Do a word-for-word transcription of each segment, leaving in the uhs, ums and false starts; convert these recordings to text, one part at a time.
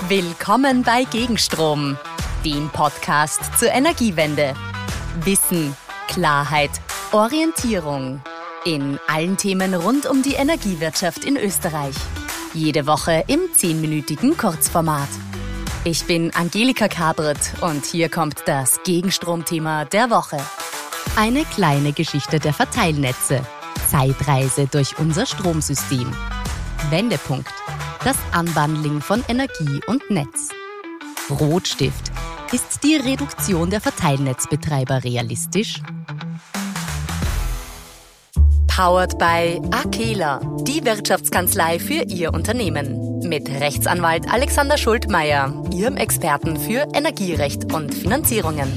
Willkommen bei Gegenstrom, dem Podcast zur Energiewende. Wissen, Klarheit, Orientierung in allen Themen rund um die Energiewirtschaft in Österreich. Jede Woche im zehnminütigen Kurzformat. Ich bin Angelika Kabret und hier kommt das Gegenstromthema der Woche. Eine kleine Geschichte der Verteilnetze. Zeitreise durch unser Stromsystem. Wendepunkt. Das Unbundling von Energie und Netz. Rotstift. Ist die Reduktion der Verteilnetzbetreiber realistisch? Powered by Akela, die Wirtschaftskanzlei für Ihr Unternehmen. Mit Rechtsanwalt Alexander Schultmeier, Ihrem Experten für Energierecht und Finanzierungen.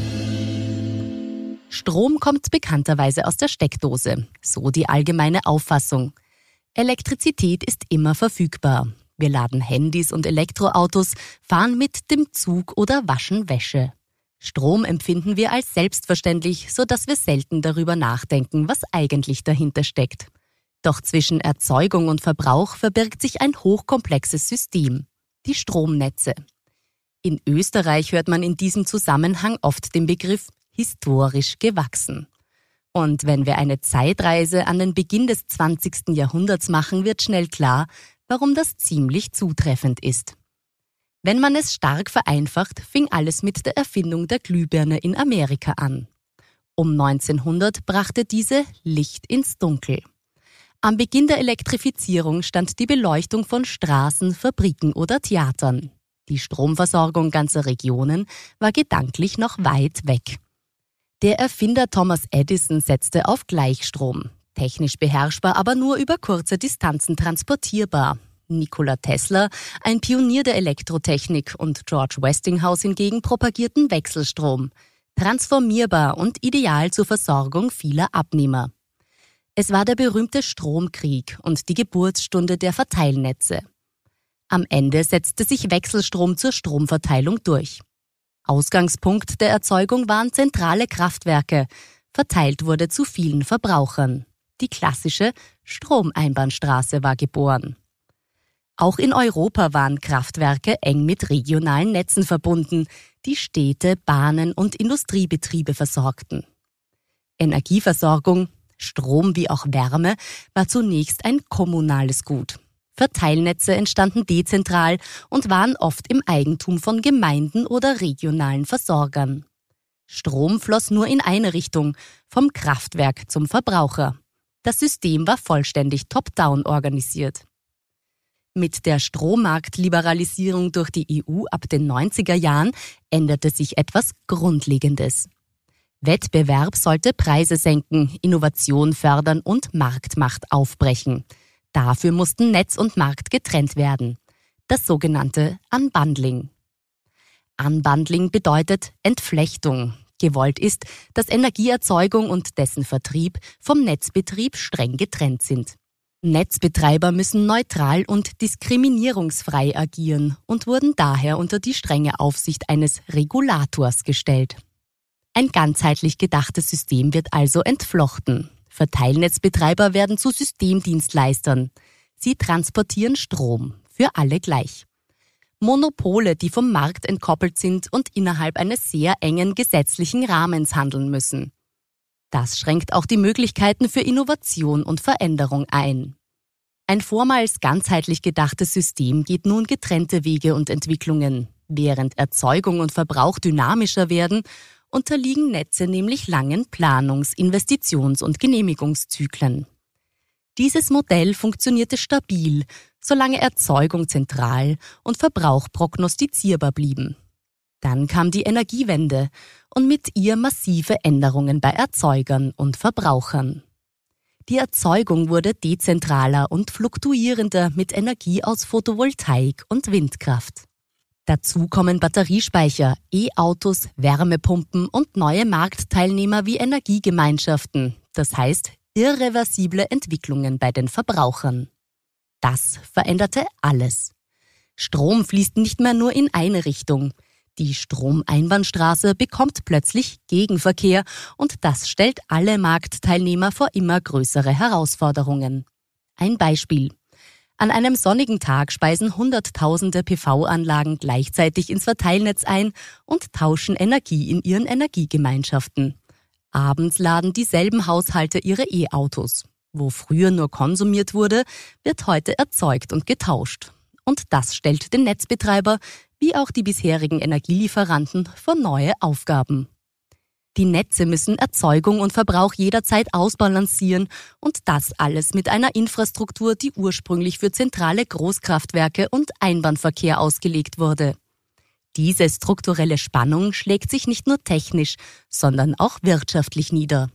Strom kommt bekannterweise aus der Steckdose, so die allgemeine Auffassung. Elektrizität ist immer verfügbar. Wir laden Handys und Elektroautos, fahren mit dem Zug oder waschen Wäsche. Strom empfinden wir als selbstverständlich, sodass wir selten darüber nachdenken, was eigentlich dahinter steckt. Doch zwischen Erzeugung und Verbrauch verbirgt sich ein hochkomplexes System, die Stromnetze. In Österreich hört man in diesem Zusammenhang oft den Begriff historisch gewachsen. Und wenn wir eine Zeitreise an den Beginn des zwanzigsten Jahrhunderts machen, wird schnell klar, warum das ziemlich zutreffend ist. Wenn man es stark vereinfacht, fing alles mit der Erfindung der Glühbirne in Amerika an. Um neunzehnhundert brachte diese Licht ins Dunkel. Am Beginn der Elektrifizierung stand die Beleuchtung von Straßen, Fabriken oder Theatern. Die Stromversorgung ganzer Regionen war gedanklich noch weit weg. Der Erfinder Thomas Edison setzte auf Gleichstrom. Technisch beherrschbar, aber nur über kurze Distanzen transportierbar. Nikola Tesla, ein Pionier der Elektrotechnik, und George Westinghouse hingegen propagierten Wechselstrom. Transformierbar und ideal zur Versorgung vieler Abnehmer. Es war der berühmte Stromkrieg und die Geburtsstunde der Verteilnetze. Am Ende setzte sich Wechselstrom zur Stromverteilung durch. Ausgangspunkt der Erzeugung waren zentrale Kraftwerke. Verteilt wurde zu vielen Verbrauchern. Die klassische Stromeinbahnstraße war geboren. Auch in Europa waren Kraftwerke eng mit regionalen Netzen verbunden, die Städte, Bahnen und Industriebetriebe versorgten. Energieversorgung, Strom wie auch Wärme, war zunächst ein kommunales Gut. Verteilnetze entstanden dezentral und waren oft im Eigentum von Gemeinden oder regionalen Versorgern. Strom floss nur in eine Richtung, vom Kraftwerk zum Verbraucher. Das System war vollständig top-down organisiert. Mit der Strommarktliberalisierung durch die E U ab den neunziger Jahren änderte sich etwas Grundlegendes. Wettbewerb sollte Preise senken, Innovation fördern und Marktmacht aufbrechen. Dafür mussten Netz und Markt getrennt werden. Das sogenannte Unbundling. Unbundling bedeutet Entflechtung. Gewollt ist, dass Energieerzeugung und dessen Vertrieb vom Netzbetrieb streng getrennt sind. Netzbetreiber müssen neutral und diskriminierungsfrei agieren und wurden daher unter die strenge Aufsicht eines Regulators gestellt. Ein ganzheitlich gedachtes System wird also entflochten. Verteilnetzbetreiber werden zu Systemdienstleistern. Sie transportieren Strom, für alle gleich. Monopole, die vom Markt entkoppelt sind und innerhalb eines sehr engen gesetzlichen Rahmens handeln müssen. Das schränkt auch die Möglichkeiten für Innovation und Veränderung ein. Ein vormals ganzheitlich gedachtes System geht nun getrennte Wege und Entwicklungen. Während Erzeugung und Verbrauch dynamischer werden, unterliegen Netze nämlich langen Planungs-, Investitions- und Genehmigungszyklen. Dieses Modell funktionierte stabil, solange Erzeugung zentral und Verbrauch prognostizierbar blieben. Dann kam die Energiewende und mit ihr massive Änderungen bei Erzeugern und Verbrauchern. Die Erzeugung wurde dezentraler und fluktuierender mit Energie aus Photovoltaik und Windkraft. Dazu kommen Batteriespeicher, E-Autos, Wärmepumpen und neue Marktteilnehmer wie Energiegemeinschaften, das heißt irreversible Entwicklungen bei den Verbrauchern. Das veränderte alles. Strom fließt nicht mehr nur in eine Richtung. Die Stromeinbahnstraße bekommt plötzlich Gegenverkehr und das stellt alle Marktteilnehmer vor immer größere Herausforderungen. Ein Beispiel. An einem sonnigen Tag speisen Hunderttausende P V-Anlagen gleichzeitig ins Verteilnetz ein und tauschen Energie in ihren Energiegemeinschaften. Abends laden dieselben Haushalte ihre E-Autos. Wo früher nur konsumiert wurde, wird heute erzeugt und getauscht. Und das stellt den Netzbetreiber wie auch die bisherigen Energielieferanten vor neue Aufgaben. Die Netze müssen Erzeugung und Verbrauch jederzeit ausbalancieren und das alles mit einer Infrastruktur, die ursprünglich für zentrale Großkraftwerke und Einbahnverkehr ausgelegt wurde. Diese strukturelle Spannung schlägt sich nicht nur technisch, sondern auch wirtschaftlich nieder.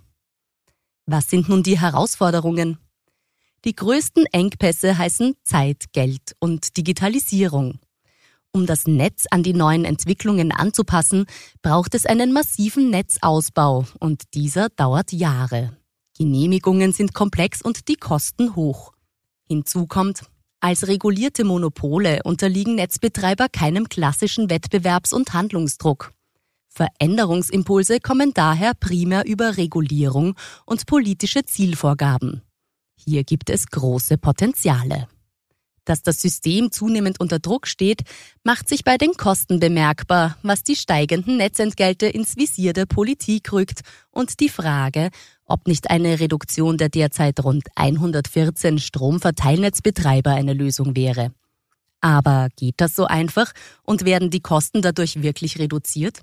Was sind nun die Herausforderungen? Die größten Engpässe heißen Zeit, Geld und Digitalisierung. Um das Netz an die neuen Entwicklungen anzupassen, braucht es einen massiven Netzausbau und dieser dauert Jahre. Genehmigungen sind komplex und die Kosten hoch. Hinzu kommt, als regulierte Monopole unterliegen Netzbetreiber keinem klassischen Wettbewerbs- und Handlungsdruck. Veränderungsimpulse kommen daher primär über Regulierung und politische Zielvorgaben. Hier gibt es große Potenziale. Dass das System zunehmend unter Druck steht, macht sich bei den Kosten bemerkbar, was die steigenden Netzentgelte ins Visier der Politik rückt und die Frage, ob nicht eine Reduktion der derzeit rund hundertvierzehn Stromverteilnetzbetreiber eine Lösung wäre. Aber geht das so einfach und werden die Kosten dadurch wirklich reduziert?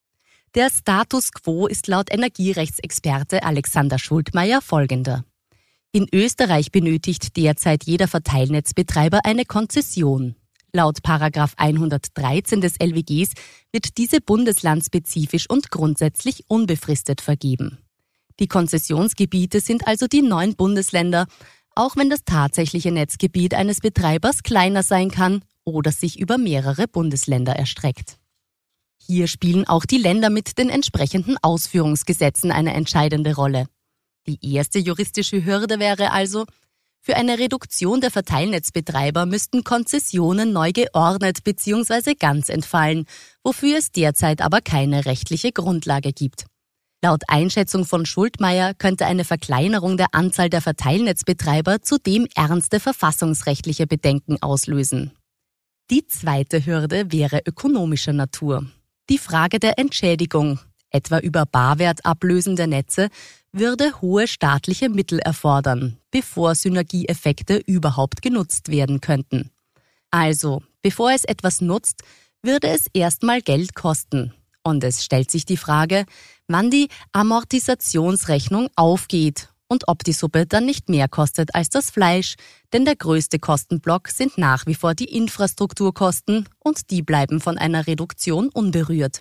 Der Status quo ist laut Energierechtsexperte Alexander Schultmeier folgender. In Österreich benötigt derzeit jeder Verteilnetzbetreiber eine Konzession. Laut Paragraph hundertdreizehn des L W Gs wird diese bundeslandspezifisch und grundsätzlich unbefristet vergeben. Die Konzessionsgebiete sind also die neun Bundesländer, auch wenn das tatsächliche Netzgebiet eines Betreibers kleiner sein kann oder sich über mehrere Bundesländer erstreckt. Hier spielen auch die Länder mit den entsprechenden Ausführungsgesetzen eine entscheidende Rolle. Die erste juristische Hürde wäre also, für eine Reduktion der Verteilnetzbetreiber müssten Konzessionen neu geordnet bzw. ganz entfallen, wofür es derzeit aber keine rechtliche Grundlage gibt. Laut Einschätzung von Schultmeier könnte eine Verkleinerung der Anzahl der Verteilnetzbetreiber zudem ernste verfassungsrechtliche Bedenken auslösen. Die zweite Hürde wäre ökonomischer Natur. Die Frage der Entschädigung, etwa über Barwertablösen der Netze, würde hohe staatliche Mittel erfordern, bevor Synergieeffekte überhaupt genutzt werden könnten. Also, bevor es etwas nutzt, würde es erstmal Geld kosten. Und es stellt sich die Frage, wann die Amortisationsrechnung aufgeht und ob die Suppe dann nicht mehr kostet als das Fleisch, denn der größte Kostenblock sind nach wie vor die Infrastrukturkosten und die bleiben von einer Reduktion unberührt.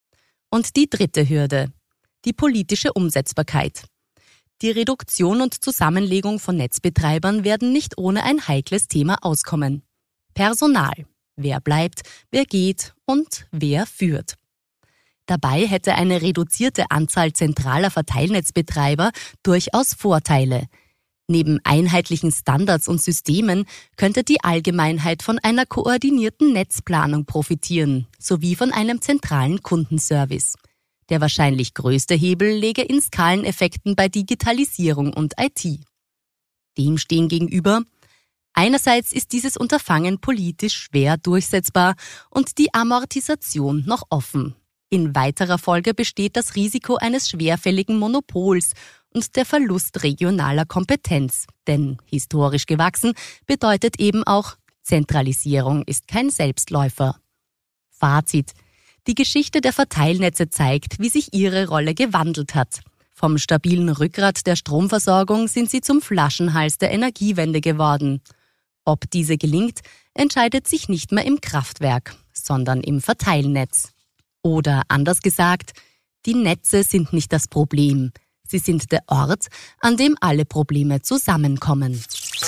Und die dritte Hürde, die politische Umsetzbarkeit. Die Reduktion und Zusammenlegung von Netzbetreibern werden nicht ohne ein heikles Thema auskommen. Personal. Wer bleibt, wer geht und wer führt. Dabei hätte eine reduzierte Anzahl zentraler Verteilnetzbetreiber durchaus Vorteile. Neben einheitlichen Standards und Systemen könnte die Allgemeinheit von einer koordinierten Netzplanung profitieren, sowie von einem zentralen Kundenservice. Der wahrscheinlich größte Hebel läge in Skaleneffekten bei Digitalisierung und I T. Dem stehen gegenüber: Einerseits ist dieses Unterfangen politisch schwer durchsetzbar und die Amortisation noch offen. In weiterer Folge besteht das Risiko eines schwerfälligen Monopols und der Verlust regionaler Kompetenz. Denn historisch gewachsen bedeutet eben auch, Zentralisierung ist kein Selbstläufer. Fazit: Die Geschichte der Verteilnetze zeigt, wie sich ihre Rolle gewandelt hat. Vom stabilen Rückgrat der Stromversorgung sind sie zum Flaschenhals der Energiewende geworden. Ob diese gelingt, entscheidet sich nicht mehr im Kraftwerk, sondern im Verteilnetz. Oder anders gesagt, die Netze sind nicht das Problem. Sie sind der Ort, an dem alle Probleme zusammenkommen.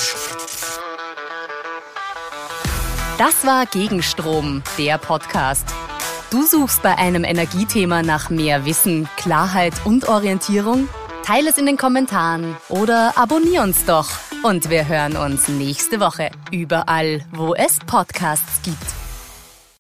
Das war Gegenstrom, der Podcast. Du suchst bei einem Energiethema nach mehr Wissen, Klarheit und Orientierung? Teile es in den Kommentaren oder abonnier uns doch. Und wir hören uns nächste Woche überall, wo es Podcasts gibt.